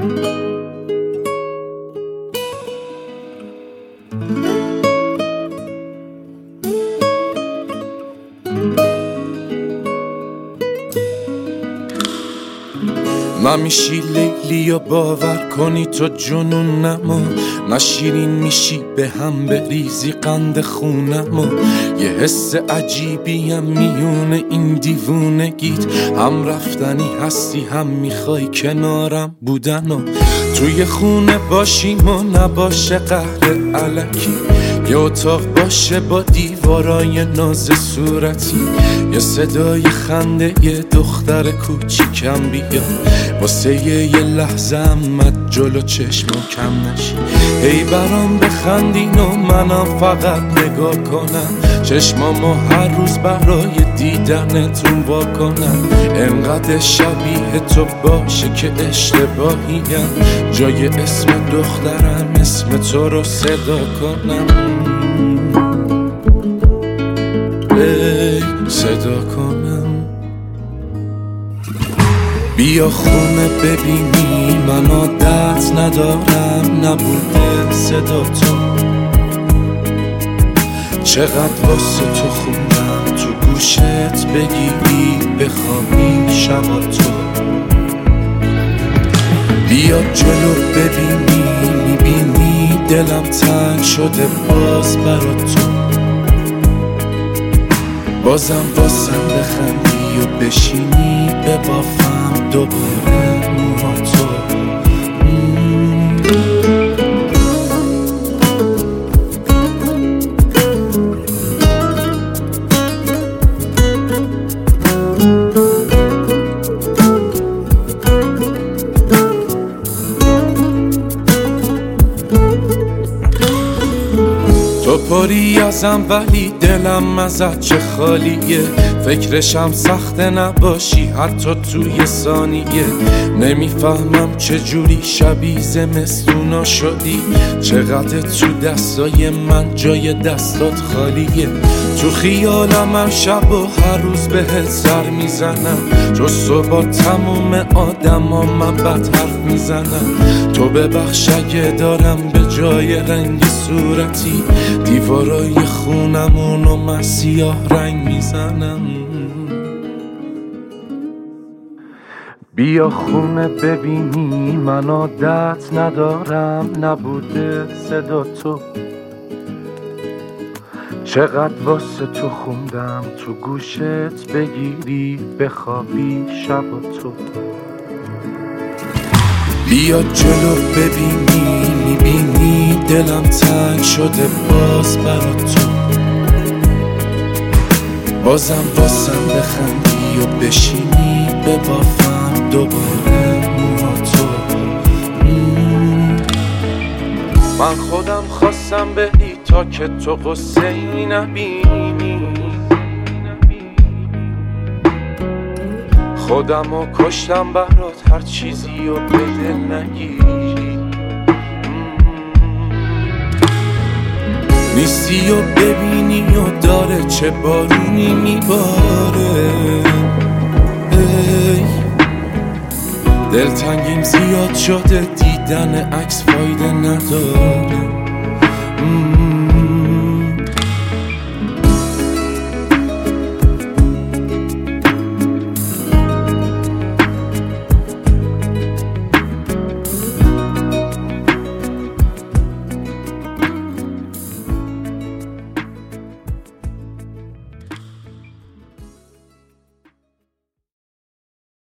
نمیشی لیلی یا باور کنی تو جنون نما، نشیرین میشی به هم بریزی قند خونم، و یه حس عجیبی هم میونه این دیوونگیت، هم رفتنی هستی هم میخوای کنارم بودن، و توی خونه باشیم و نباشه قهر الکی، یه اتاق باشه با دیوارای ناز صورتی، یه صدای خنده یه دختر کوچیکم بیاد واسه یه لحظه امت جلو چشمم کم نشی، هی برام بخندین و منم فقط نگاه کنم، چشمامو هر روز برای دیدنتون وا کنم، انقدر شبیه تو باشه که اشتباهیم، جای اسم دخترم اسم تو رو صدا کنم، ای صدا کنم. بیا خونه ببینی من عادت ندارم نبوده صدا تو، چقدر واسه تو خوندم تو گوشت بگیری بخوابی شبا تو، بیا جلو ببینی میبینی دلم تنگ شده باز برا تو، بازم بخندی و بشینی ببافم دوباره موها تو. تو پری ازم ولی دلم ازت چه خالیه، فکرشم سخته نباشی حتی توی ثانیه، نمیفهمم چجوری شبیه زمستونا شدی، چقدر تو دستای من جای دستات خالیه، تو خیالم هر شب و هر روز بهت سر میزنم، جز تو با تموم آدما من بد حرف میزنم، تو ببخش اگه دارم به جای رنگ صورتی دیوارای خونمونو من سیاه رنگ میزنم. بیا خونه ببینی من عادت ندارم نبوده صدا تو، چقدر واسه تو خوندم تو گوشت بگیری بخوابی شبا تو، بیا جلو ببینی میبینی دلم تنگ شده باز برا تو، بازم بخندی و بشینی ببافم دوباره موها تو. من خودم خواستم بری تا که تو قصه ای نبینی، خودمو کشتم برات هر چیزی و به دل نگیری، نیستی و ببینی و داره چه بارونی میباره، دلتنگیم زیاد شده دیدن عکس فایده نداره،